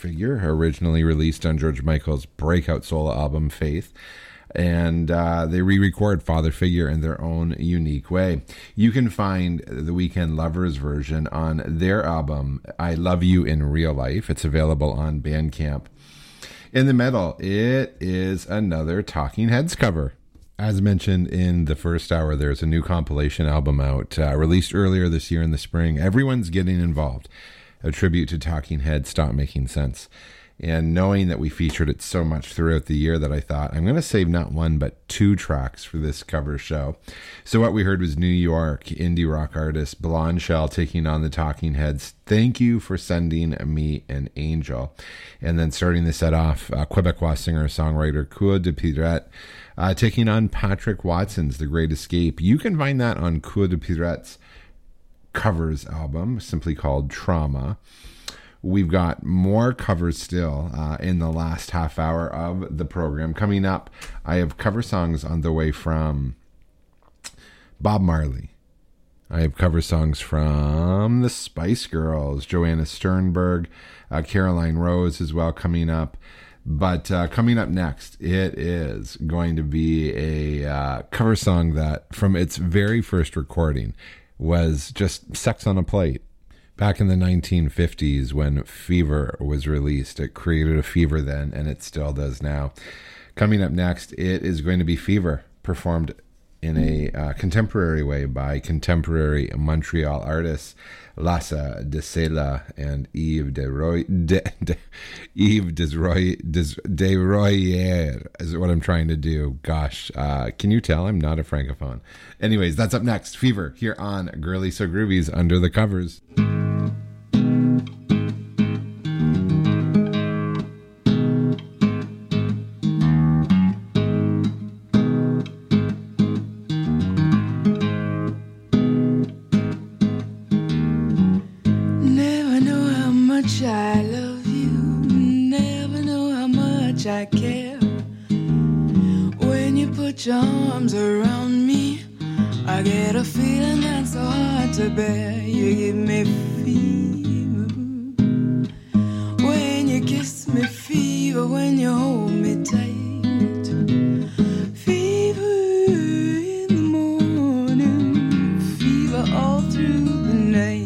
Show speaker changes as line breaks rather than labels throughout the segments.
Figure, originally released on George Michael's breakout solo album Faith. And they re-record Father Figure in their own unique way. You can find the Weekend Lovers version on their album I Love You in Real Life. It's available on Bandcamp. In the middle, it is another Talking Heads cover. As mentioned in the first hour, there's a new compilation album out, released earlier this year in the spring. Everyone's getting involved. A tribute to Talking Heads, Stop Making Sense. And knowing that we featured it so much throughout the year that I thought, I'm going to save not one, but two tracks for this cover show. So what we heard was New York indie rock artist Blonde Shell taking on the Talking Heads. Thank You for Sending Me an Angel. And then starting the set off, Quebecois singer-songwriter Cour de Pirate taking on Patrick Watson's The Great Escape. You can find that on Cour de Pirate's covers album, simply called Trauma. We've got more covers still in the last half hour of the program. Coming up, I have cover songs on the way from Bob Marley. I have cover songs from the Spice Girls, Joanna Sternberg, Caroline Rose as well coming up. But coming up next, it is going to be a cover song that from its very first recording was just Sex on a Plate. Back in the 1950s when Fever was released, it created a fever then, and it still does now. Coming up next, it is going to be Fever, performed in a contemporary way by contemporary Montreal artists Lassa de Sela and Yves Desroyer is what I'm trying to do. Gosh, can you tell I'm not a francophone? Anyways, that's up next. Fever here on Girly So Groovy's Under the Covers.
I love you, never know how much I care. When you put your arms around me, I get a feeling that's so hard to bear. You give me fever when you kiss me, fever when you hold me tight. Fever in the morning, fever all through the night.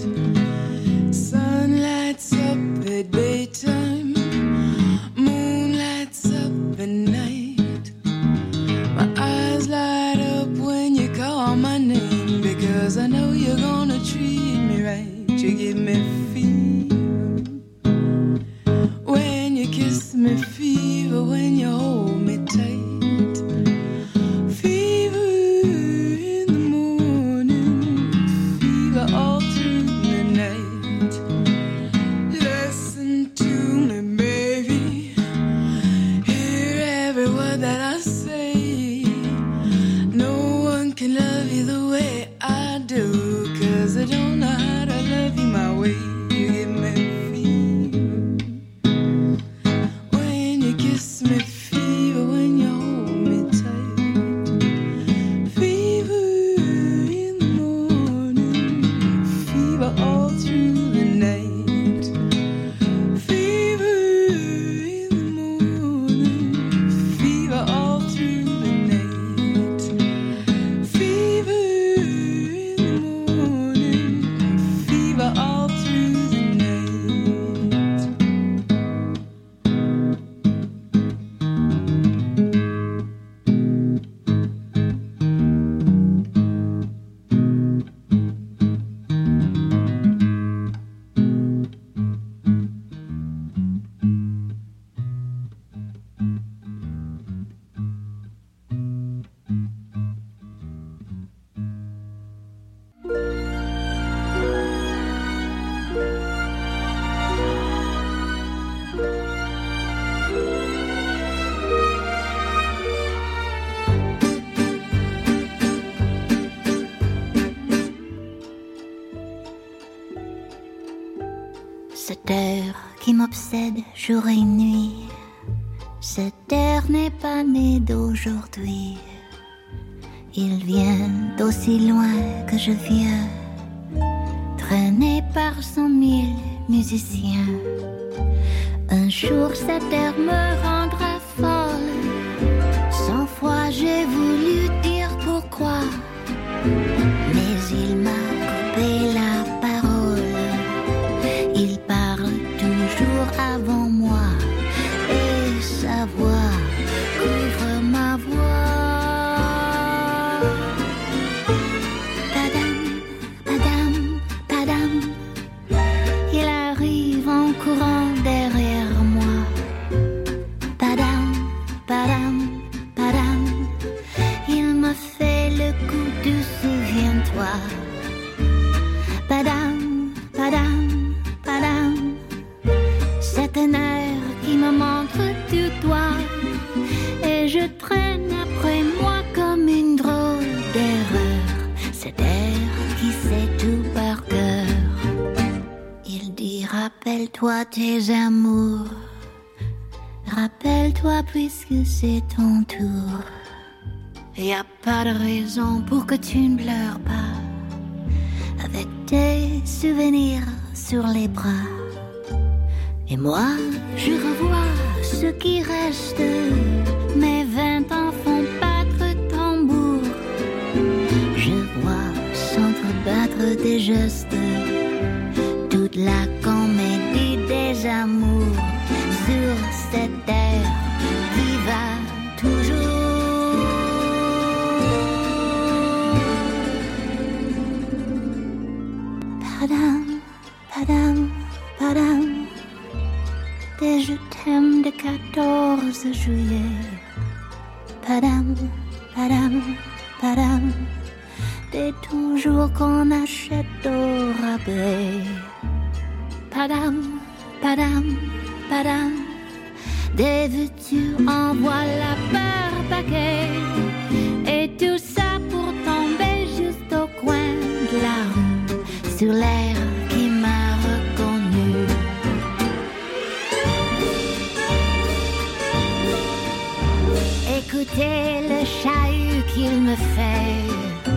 At daytime, moon lights up at night. My eyes light up when you call my name, because I know you're gonna treat me right. You give me fever when you kiss me, fever when you hold me tight. Fever in the morning, fever all through the night. That I say, no one can love you the way I do, 'cause I don't know how to love you my way. You give me fever when you kiss me, fever when you hold me tight. Fever in the morning, fever all through the night.
Cette heure qui m'obsède jour et nuit, cette heure n'est pas née d'aujourd'hui. Il vient d'aussi loin que je viens, traîné par 100 000 musiciens. jour cette terre me rendra folle. 100 fois j'ai voulu dire pourquoi, mais il m'a coupé la parole. Il parle toujours avant moi et sa voix couvre ma voix. Padam, padam, padam, il arrive en courant derrière moi. Padam, padam, padam, il me fait le coup de souviens-toi. Padam, padam, padam, c'est un air qui me montre du doigt et je traîne après moi comme une drôle d'erreur. Cet air qui sait tout par cœur. Il dit rappelle-toi tes amours, rappelle-toi puisque c'est ton tour. Y a pas de raison pour que tu ne pleures pas, avec tes souvenirs sur les bras. Et moi, je revois ce qui reste. Mes 20 ans font battre tambour. Je vois s'entrebattre des gestes, toute la comédie des amours sur cette terre qui va toujours. Padam, padam, padam, des je t'aime de 14 juillet. Padam, padam, padam, des toujours qu'on achète au rabais. Padam, padam, padam, des veux-tu envoie la par paquet. Et tout ça pour tomber juste au coin de la rue, sur l'air qui m'a reconnu. Écoutez le chahut qu'il me fait,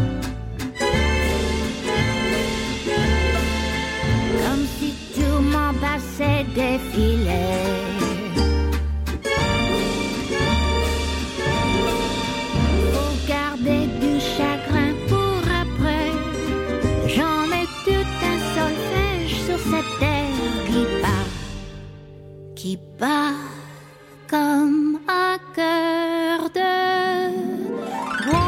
comme si tout m'en passait défilé. Faut garder du chagrin pour après. J'en ai tout un solfège sur cette terre qui bat comme un cœur de bois.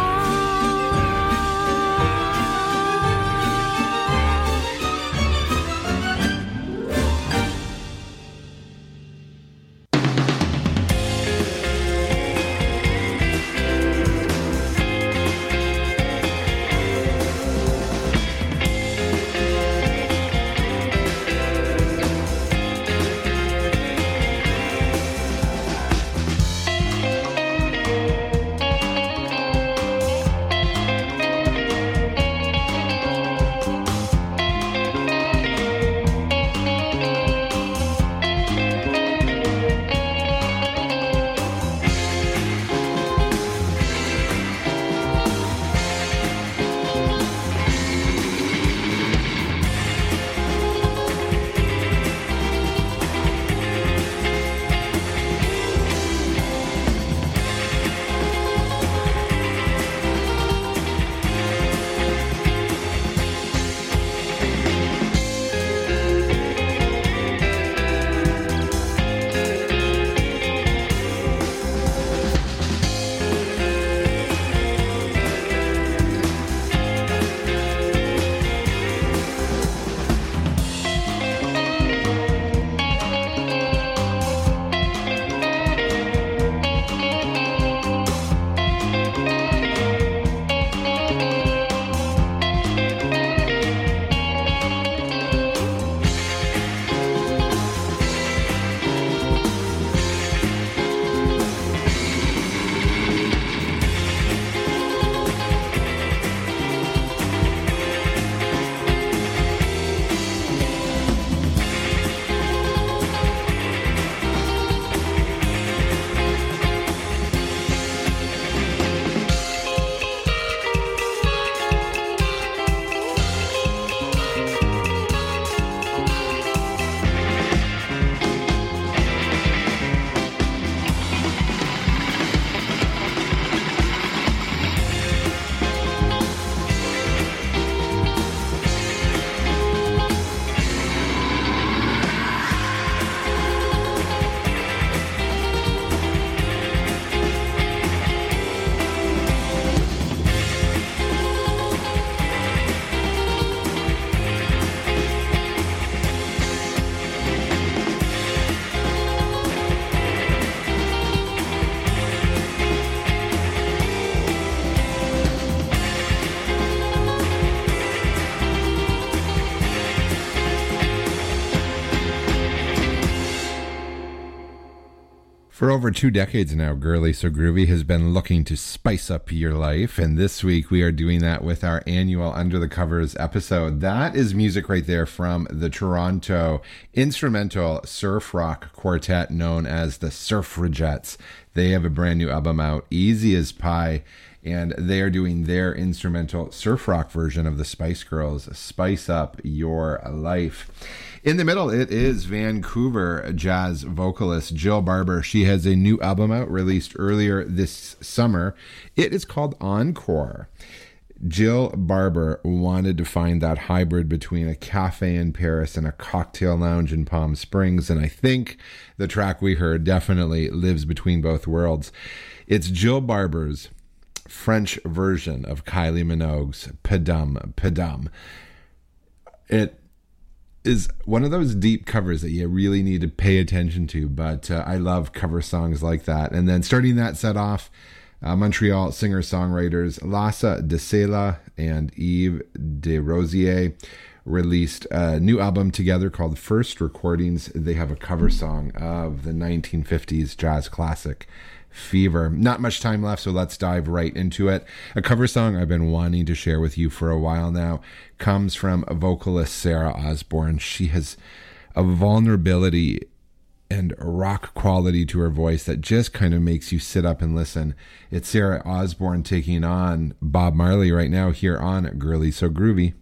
For over 2 decades now, Girly So Groovy has been looking to spice up your life, and this week we are doing that with our annual Under the Covers episode. That is music right there from the Toronto instrumental surf rock quartet known as the Surfragettes. They have a brand new album out, Easy as Pie, and they are doing their instrumental surf rock version of the Spice Girls' Spice Up Your Life. In the middle, it is Vancouver jazz vocalist Jill Barber. She has a new album out released earlier this summer. It is called Encore. Jill Barber wanted to find that hybrid between a cafe in Paris and a cocktail lounge in Palm Springs, and I think the track we heard definitely lives between both worlds. It's Jill Barber's French version of Kylie Minogue's Padum Padum. It is one of those deep covers that you really need to pay attention to, but I love cover songs like that. And then starting that set off, Montreal singer-songwriters Lassa De Sela and Yves Desrosiers released a new album together called First Recordings. They have a cover song of the 1950s jazz classic Fever. Not much time left, so let's dive right into it. A cover song I've been wanting to share with you for a while now comes from vocalist Sarah Osborne. She has a vulnerability and a rock quality to her voice that just kind of makes you sit up and listen. It's Sarah Osborne taking on Bob Marley right now here on Girly So Groovy.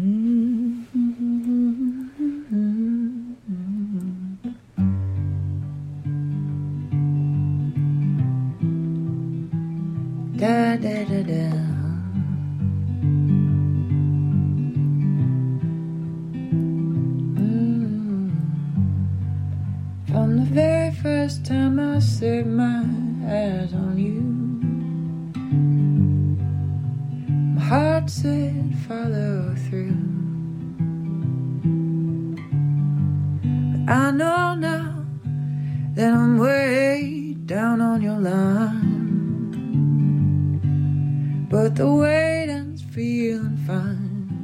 Da da da da. From the very first time I set my eyes on you, my heart said follow through. But I know now that I'm way down on your line, but the waiting's feeling fine.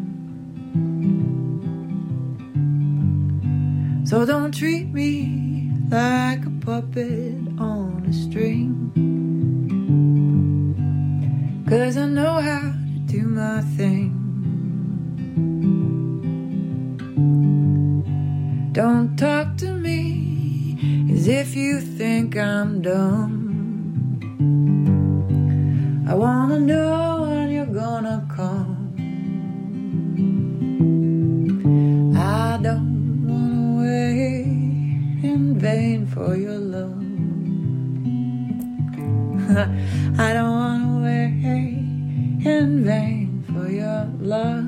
So don't treat me like a puppet on a string, 'cause I know how to do my thing. Don't talk to me as if you think I'm dumb. I wanna know when you're gonna come. I don't wanna wait in vain for your love. I don't wanna wait in vain for your love.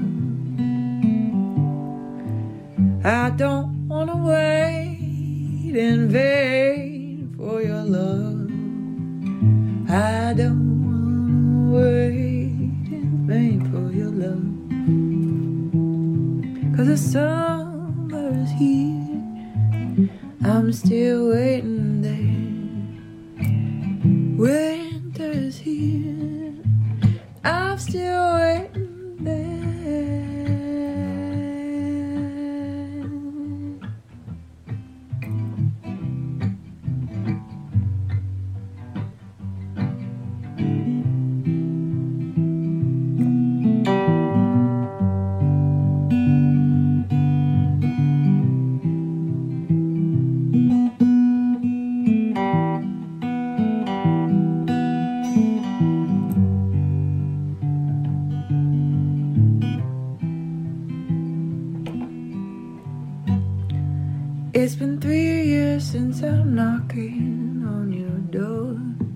I don't wanna wait in vain for your love. I don't wait in vain for your love. 'Cause the summer's here, I'm still waiting there. Winter's here, I'm still waiting there. It's been 3 years since I'm knocking on your door,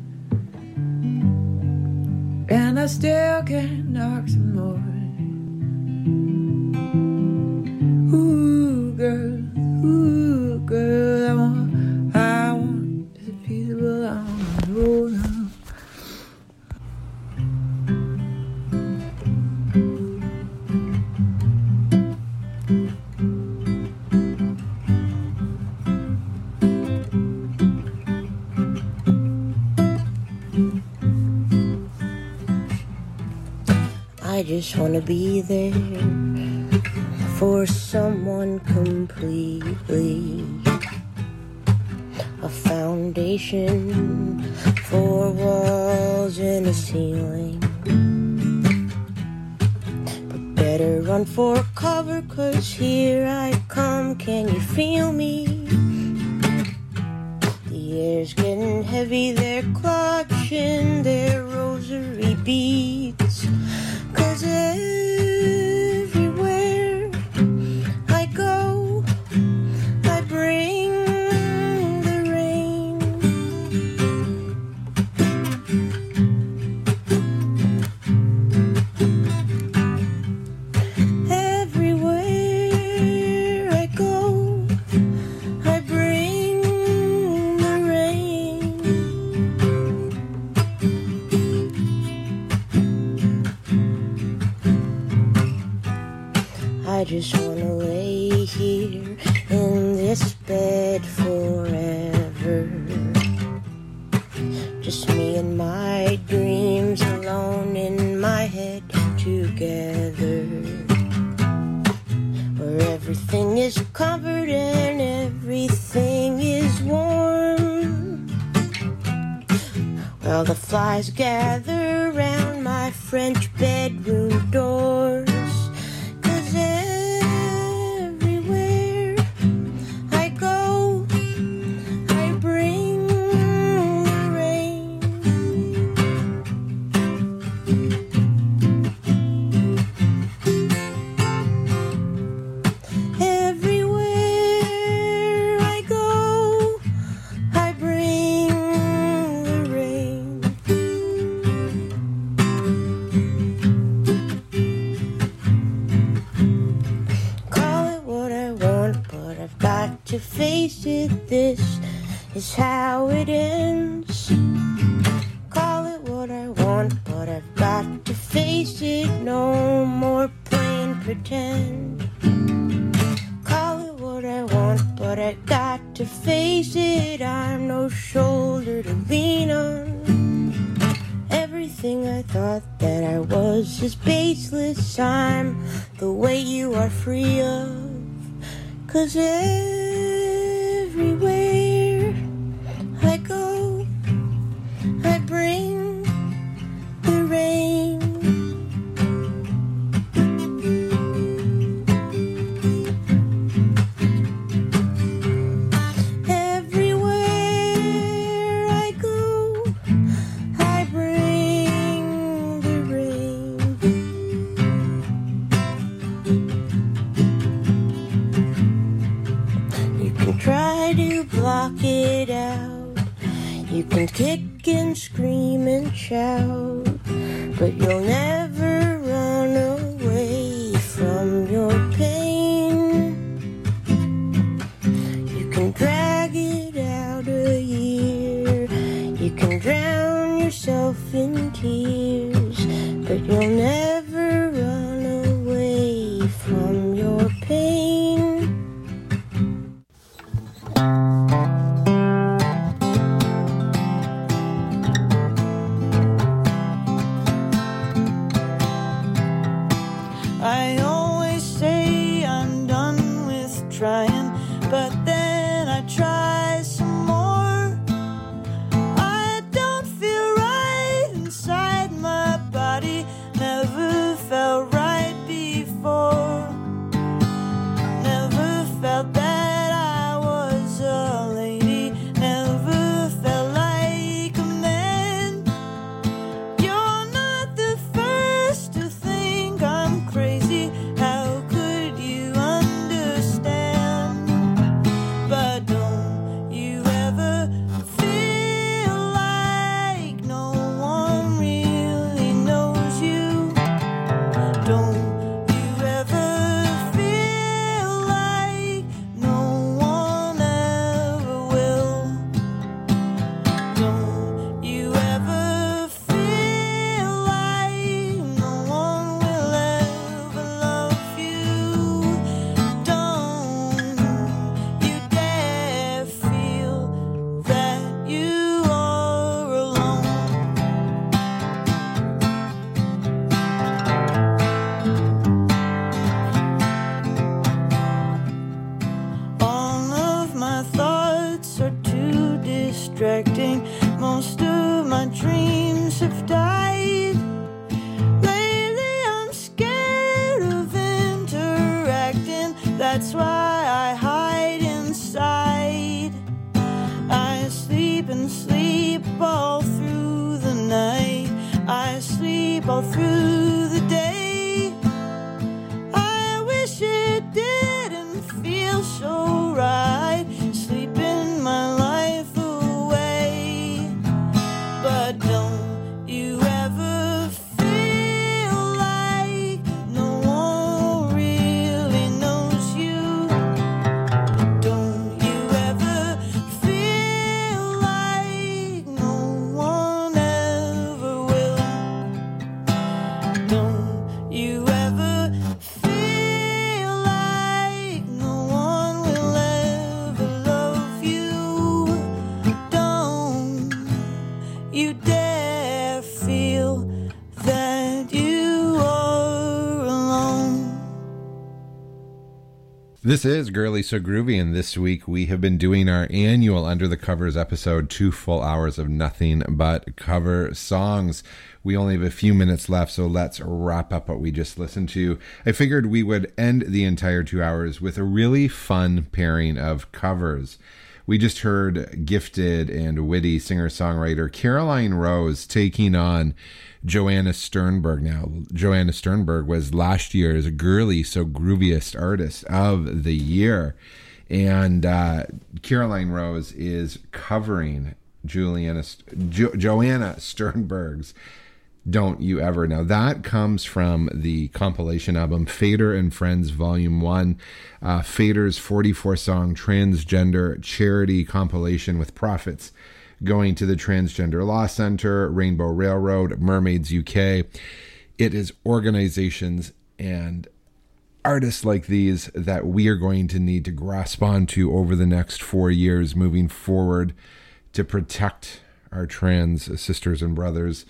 and I still can't knock some more. Ooh, girl, I want just a piece of love. I want to hold on.
I just wanna be there for someone completely. a foundation, 4 walls and a ceiling. But better run for cover, 'cause here I come, can you feel me? The air's getting heavy, they're clutching their rosary beads. 'Cause everywhere I go, I bring the rain. Everywhere I go, I bring the rain. I just wanna lay here in this bed forever. Just me and my dreams alone in my head together. Where everything is covered and everything is warm. While the flies gather round my French bedroom doors. 'Cause everywhere I go, I bring the rain. Everywhere I go, I bring the rain. Call it what I want, but I've got to face it. This is how it ends. Call it what I want, but I've got to face it. No more playing pretend. Call it what I want, but I got to face it. I'm no shoulder to lean on. Everything I thought that I was is baseless. I'm the way you are free of. 'Cause everywhere I go, I bring the rain. Everywhere I go, I bring the rain. You can try to block it out. You can kick and scream and shout, but you'll never run away from your pain. You can drag it out a year, you can drown yourself in tears, but you'll never run away from your pain.
I always say I'm done with trying, but then I try some more. I don't feel right inside my body, never distracting. Most of my dreams have died. Lately I'm scared of interacting. That's why I hide inside. I sleep and sleep all through the night. I sleep all through the day. I wish it didn't feel so right, sleeping my life away. But don't you ever feel like no one really knows you? Don't you ever feel like no one ever will? Don't you ever feel like no one will ever love you? Don't you dare feel that you are alone.
This is Girly So Groovy, and this week we have been doing our annual Under the Covers episode, 2 full hours of nothing but cover songs. We only have a few minutes left, so let's wrap up what we just listened to. I figured we would end the entire 2 hours with a really fun pairing of covers. We just heard gifted and witty singer-songwriter Caroline Rose taking on Joanna Sternberg. Now, Joanna Sternberg was last year's Girly So Grooviest Artist of the Year. And Caroline Rose is covering Joanna Sternberg's Don't You Ever. Now, that comes from the compilation album Fader and Friends Volume 1, Fader's 44-song transgender charity compilation with profits going to the Transgender Law Center, Rainbow Railroad, Mermaids UK. It is organizations and artists like these that we are going to need to grasp onto over the next 4 years moving forward to protect our trans sisters and brothers.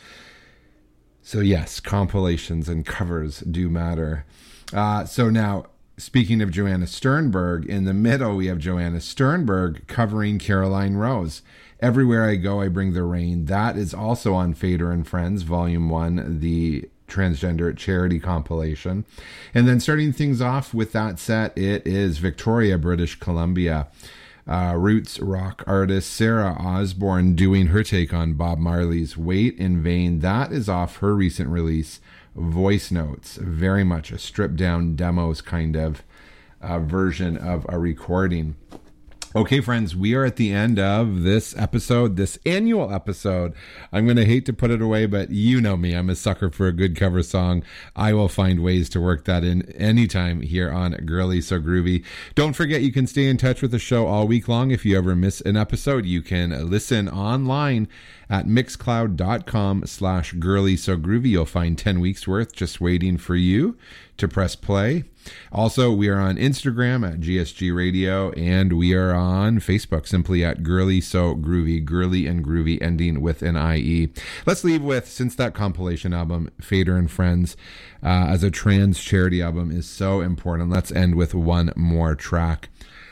So yes, compilations and covers do matter. So now, speaking of Joanna Sternberg, in the middle we have Joanna Sternberg covering Caroline Rose. Everywhere I Go, I Bring the Rain. That is also on Fader and Friends, Volume 1, the transgender charity compilation. And then starting things off with that set, it is Victoria, British Columbia. Roots rock artist Sarah Osborne doing her take on Bob Marley's Wait in Vain. That is off her recent release, Voice Notes. Very much a stripped down demos kind of version of a recording. Okay, friends, we are at the end of this episode, this annual episode. I'm going to hate to put it away, but you know me. I'm a sucker for a good cover song. I will find ways to work that in anytime here on Girly So Groovy. Don't forget, you can stay in touch with the show all week long. If you ever miss an episode, you can listen online at mixcloud.com/Girly So Groovy. You'll find 10 weeks worth just waiting for you to press play. Also, we are on Instagram at GSG Radio, and we are on Facebook simply at Girly So Groovy, Girly and Groovy ending with an IE. Let's leave with, since that compilation album, Fader and Friends, as a trans charity album is so important, let's end with one more track.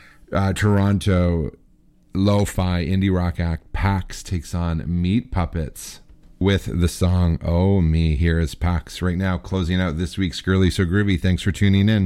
Toronto lo-fi indie rock act Pax takes on Meat Puppets with the song Oh Me. Here is Pax right now, closing out this week's Girly So Groovy. Thanks for tuning in.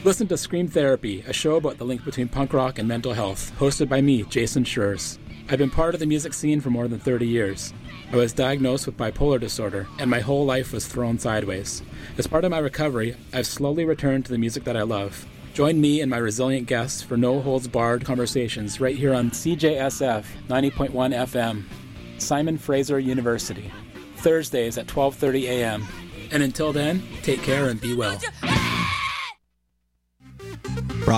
Listen to Scream Therapy, a show about the link between punk rock and mental health, hosted by me, Jason Schurz. I've been part of the music scene for more than 30 years. I was diagnosed with bipolar disorder, and my whole life was thrown sideways. As part of my recovery, I've slowly returned to the music that I love. Join me and my resilient guests for no-holds-barred conversations right here on CJSF 90.1 FM, Simon Fraser University, Thursdays at 12:30 a.m. And until then, take care and be well.